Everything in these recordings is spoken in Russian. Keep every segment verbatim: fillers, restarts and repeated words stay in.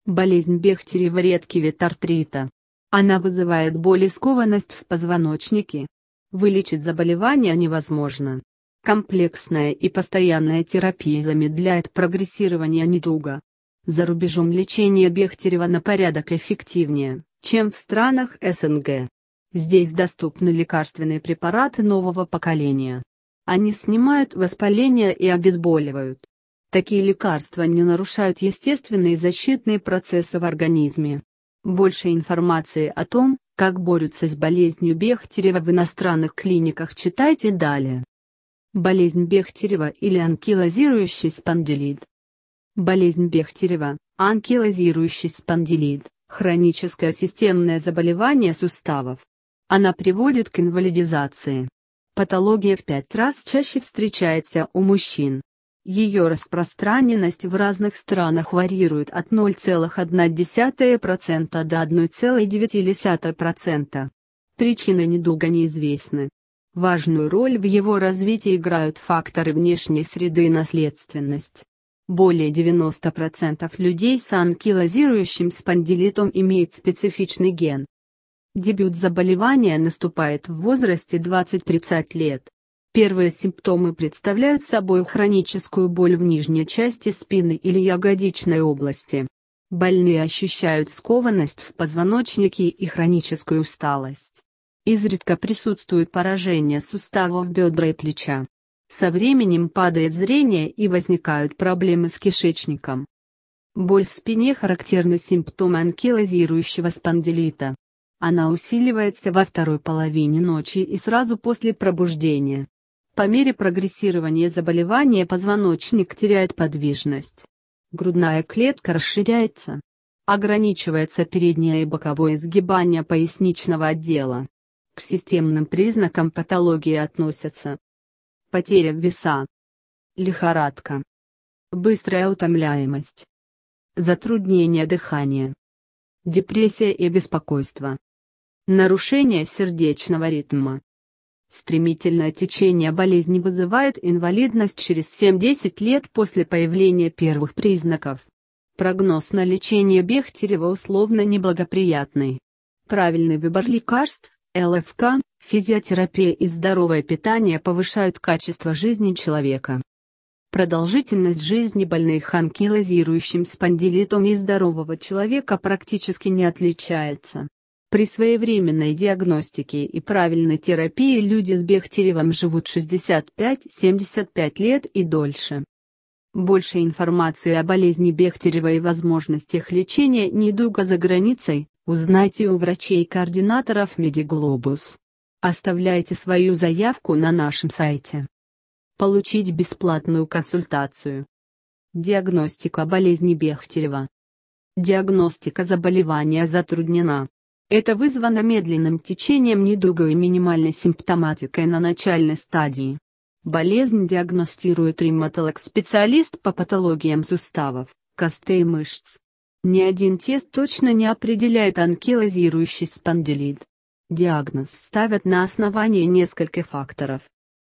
Болезнь Бехтерева — редкий вид артрита. Она вызывает боль и скованность в позвоночнике. Вылечить заболевание невозможно. Комплексная и постоянная терапия замедляет прогрессирование недуга. За рубежом лечение Бехтерева на порядок эффективнее, чем в странах эс эн гэ. Здесь доступны лекарственные препараты нового поколения. Они снимают воспаление и обезболивают. Такие лекарства не нарушают естественные защитные процессы в организме. Больше информации о том, как борются с болезнью Бехтерева в иностранных клиниках, читайте далее. Болезнь Бехтерева или анкилозирующий спондилит. Болезнь Бехтерева, анкилозирующий спондилит, хроническое системное заболевание суставов. Она приводит к инвалидизации. Патология в пять раз чаще встречается у мужчин. Ее распространенность в разных странах варьирует от ноль целых одной десятой процента до одной целой девяти десятых процента. Причины недуга неизвестны. Важную роль в его развитии играют факторы внешней среды и наследственность. Более девяноста процентов людей с анкилозирующим спондилитом имеют специфичный ген. Дебют заболевания наступает в возрасте двадцати-тридцати лет. Первые симптомы представляют собой хроническую боль в нижней части спины или ягодичной области. Больные ощущают скованность в позвоночнике и хроническую усталость. Изредка присутствует поражение суставов бедра и плеча. Со временем падает зрение и возникают проблемы с кишечником. Боль в спине – характерный симптом анкилозирующего спондилита. Она усиливается во второй половине ночи и сразу после пробуждения. По мере прогрессирования заболевания позвоночник теряет подвижность. Грудная клетка расширяется. Ограничивается переднее и боковое сгибание поясничного отдела. К системным признакам патологии относятся: потеря веса, лихорадка, быстрая утомляемость, затруднение дыхания, депрессия и беспокойство, нарушение сердечного ритма. Стремительное течение болезни вызывает инвалидность через семь-десять лет после появления первых признаков. Прогноз на лечение Бехтерева условно неблагоприятный. Правильный выбор лекарств, эл эф ка, физиотерапия и здоровое питание повышают качество жизни человека. Продолжительность жизни больных анкилозирующим спондилитом и здорового человека практически не отличается. При своевременной диагностике и правильной терапии люди с Бехтеревым живут шестьдесят пять-семьдесят пять лет и дольше. Больше информации о болезни Бехтерева и возможностях лечения недуга за границей узнайте у врачей-координаторов Медиглобус. Оставляйте свою заявку на нашем сайте. Получить бесплатную консультацию. Диагностика болезни Бехтерева. Диагностика заболевания затруднена. Это вызвано медленным течением недуга и минимальной симптоматикой на начальной стадии. Болезнь диагностирует ревматолог-специалист по патологиям суставов, костей и мышц. Ни один тест точно не определяет анкилозирующий спондилит. Диагноз ставят на основании нескольких факторов.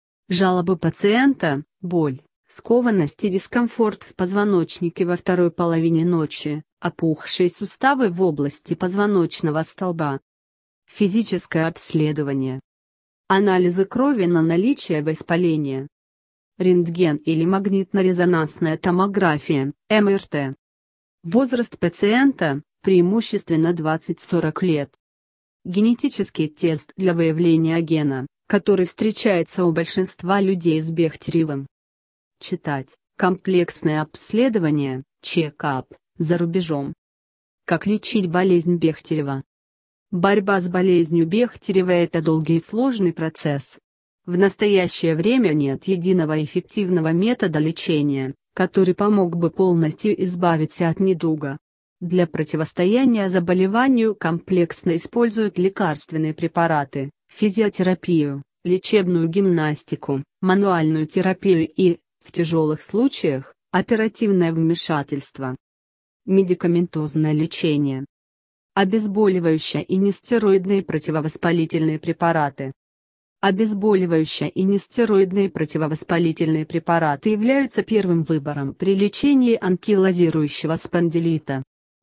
Жалобы пациента, боль, скованность и дискомфорт в позвоночнике во второй половине ночи, опухшие суставы в области позвоночного столба. Физическое обследование. Анализы крови на наличие воспаления. Рентген или магнитно-резонансная томография, эм эр тэ. Возраст пациента, преимущественно двадцать-сорок лет. Генетический тест для выявления гена, который встречается у большинства людей с Бехтеревым. Читать. Комплексное обследование, чекап, за рубежом. Как лечить болезнь Бехтерева? Борьба с болезнью Бехтерева – это долгий и сложный процесс. В настоящее время нет единого эффективного метода лечения, который помог бы полностью избавиться от недуга. Для противостояния заболеванию комплексно используют лекарственные препараты, физиотерапию, лечебную гимнастику, мануальную терапию и, в тяжелых случаях, оперативное вмешательство. Медикаментозное лечение. Обезболивающие и нестероидные противовоспалительные препараты. Обезболивающие и нестероидные противовоспалительные препараты являются первым выбором при лечении анкилозирующего спондилита.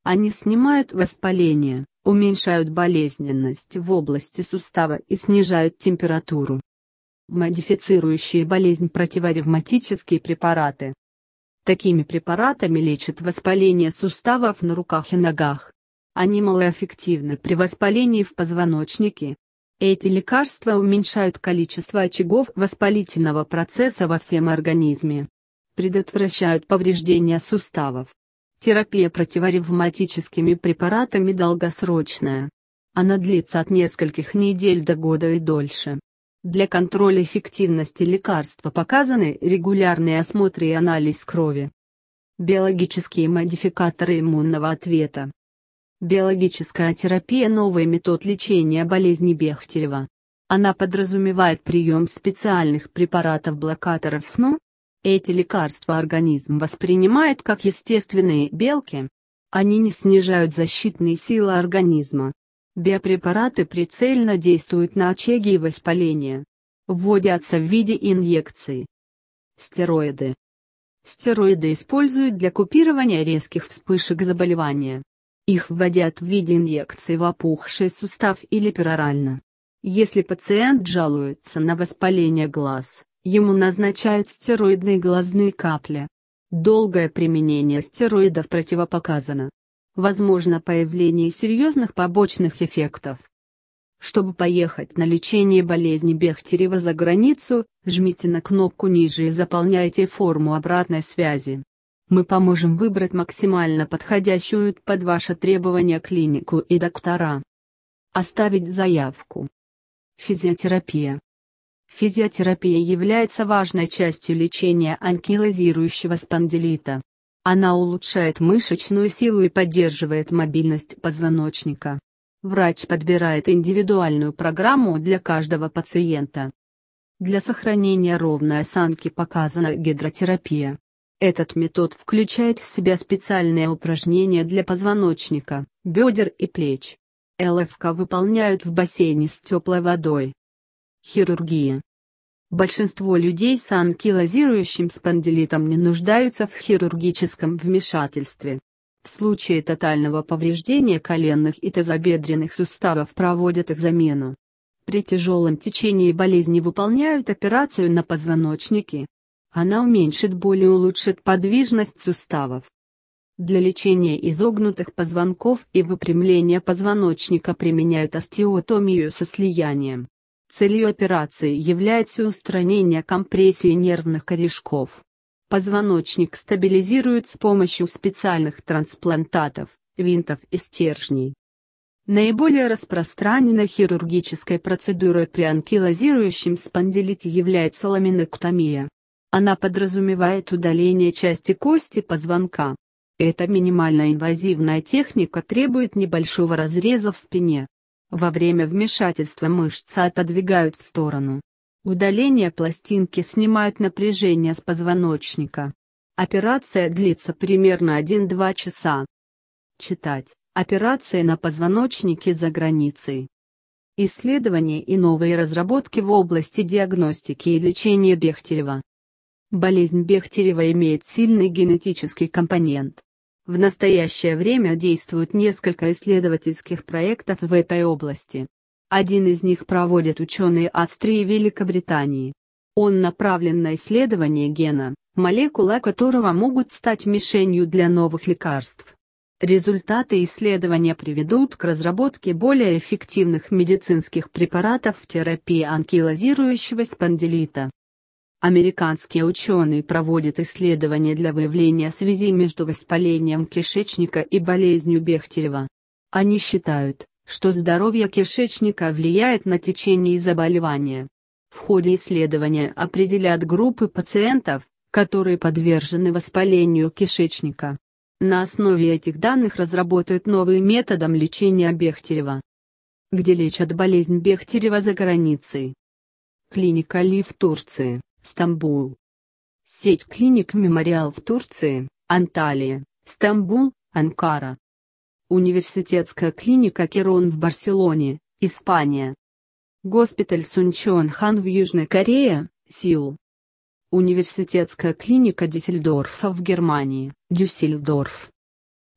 Они снимают воспаление, уменьшают болезненность в области сустава и снижают температуру. Модифицирующие болезнь противоревматические препараты. Такими препаратами лечат воспаление суставов на руках и ногах. Они малоэффективны при воспалении в позвоночнике. Эти лекарства уменьшают количество очагов воспалительного процесса во всем организме. Предотвращают повреждения суставов. Терапия противоревматическими препаратами долгосрочная. Она длится от нескольких недель до года и дольше. Для контроля эффективности лекарства показаны регулярные осмотры и анализ крови. Биологические модификаторы иммунного ответа. Биологическая терапия – новый метод лечения болезни Бехтерева. Она подразумевает прием специальных препаратов-блокаторов эн о. Эти лекарства организм воспринимает как естественные белки. Они не снижают защитные силы организма. Биопрепараты прицельно действуют на очаги воспаления. Вводятся в виде инъекций. Стероиды. Стероиды используют для купирования резких вспышек заболевания. Их вводят в виде инъекций в опухший сустав или перорально. Если пациент жалуется на воспаление глаз, ему назначают стероидные глазные капли. Долгое применение стероидов противопоказано. Возможно появление серьезных побочных эффектов. Чтобы поехать на лечение болезни Бехтерева за границу, жмите на кнопку ниже и заполняйте форму обратной связи. Мы поможем выбрать максимально подходящую под ваши требования клинику и доктора. Оставить заявку. Физиотерапия. Физиотерапия является важной частью лечения анкилозирующего спондилита. Она улучшает мышечную силу и поддерживает мобильность позвоночника. Врач подбирает индивидуальную программу для каждого пациента. Для сохранения ровной осанки показана гидротерапия. Этот метод включает в себя специальные упражнения для позвоночника, бедер и плеч. эл эф ка выполняют в бассейне с теплой водой. Хирургия. Большинство людей с анкилозирующим спондилитом не нуждаются в хирургическом вмешательстве. В случае тотального повреждения коленных и тазобедренных суставов проводят их замену. При тяжелом течении болезни выполняют операцию на позвоночнике. Она уменьшит боль и улучшит подвижность суставов. Для лечения изогнутых позвонков и выпрямления позвоночника применяют остеотомию со слиянием. Целью операции является устранение компрессии нервных корешков. Позвоночник стабилизируют с помощью специальных трансплантатов, винтов и стержней. Наиболее распространенной хирургической процедурой при анкилозирующем спондилите является ламиноктомия. Она подразумевает удаление части кости позвонка. Эта минимально инвазивная техника требует небольшого разреза в спине. Во время вмешательства мышцы отодвигают в сторону. Удаление пластинки снимает напряжение с позвоночника. Операция длится примерно один-два часа. Читать. Операция на позвоночнике за границей. Исследования и новые разработки в области диагностики и лечения Бехтерева. Болезнь Бехтерева имеет сильный генетический компонент. В настоящее время действует несколько исследовательских проектов в этой области. Один из них проводят ученые Австрии и Великобритании. Он направлен на исследование гена, молекулы которого могут стать мишенью для новых лекарств. Результаты исследования приведут к разработке более эффективных медицинских препаратов в терапии анкилозирующего спондилита. Американские ученые проводят исследования для выявления связи между воспалением кишечника и болезнью Бехтерева. Они считают, что здоровье кишечника влияет на течение заболевания. В ходе исследования определят группы пациентов, которые подвержены воспалению кишечника. На основе этих данных разработают новые методы лечения Бехтерева. Где лечат болезнь Бехтерева за границей? Клиника Ли в Турции, Стамбул. Сеть клиник Мемориал в Турции, Анталия, Стамбул, Анкара. Университетская клиника Кирон в Барселоне, Испания. Госпиталь Сунчон Хан в Южной Корее, Сеул. Университетская клиника Дюссельдорфа в Германии, Дюссельдорф.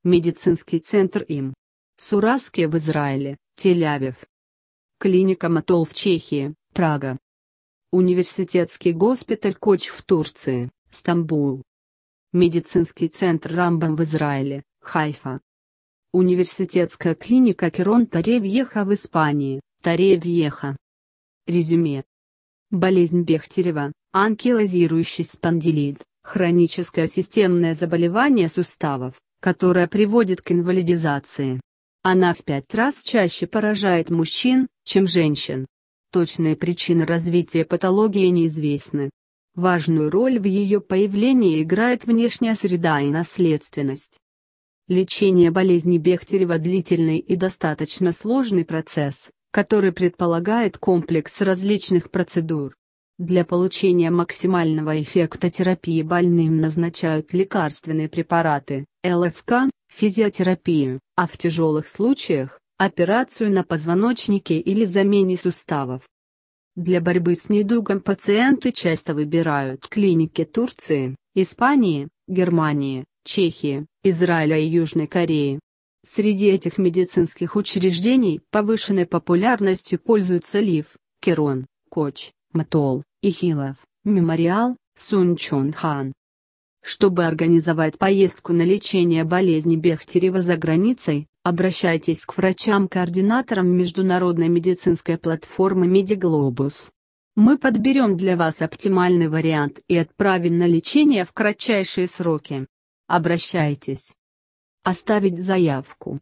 Медицинский центр им. Сураски в Израиле, Тель-Авив. Клиника Матол в Чехии, Прага. Университетский госпиталь Коч в Турции, Стамбул. Медицинский центр Рамбам в Израиле, Хайфа. Университетская клиника Керон Торре-Вьеха в Испании, Торре-Вьеха. Резюме. Болезнь Бехтерева, анкилозирующий спондилит, хроническое системное заболевание суставов, которое приводит к инвалидизации. Она в пять раз чаще поражает мужчин, чем женщин. Точные причины развития патологии неизвестны. Важную роль в ее появлении играет внешняя среда и наследственность. Лечение болезни Бехтерева – длительный и достаточно сложный процесс, который предполагает комплекс различных процедур. Для получения максимального эффекта терапии больным назначают лекарственные препараты, эл эф ка, физиотерапию, а в тяжелых случаях – операцию на позвоночнике или замене суставов. Для борьбы с недугом пациенты часто выбирают клиники Турции, Испании, Германии, Чехии, Израиля и Южной Кореи. Среди этих медицинских учреждений повышенной популярностью пользуются Лив, Керон, Коч, Матол, Ихилов, Мемориал, Сунчонхан. Чтобы организовать поездку на лечение болезни Бехтерева за границей, обращайтесь к врачам-координаторам международной медицинской платформы Медиглобус. Мы подберем для вас оптимальный вариант и отправим на лечение в кратчайшие сроки. Обращайтесь. Оставить заявку.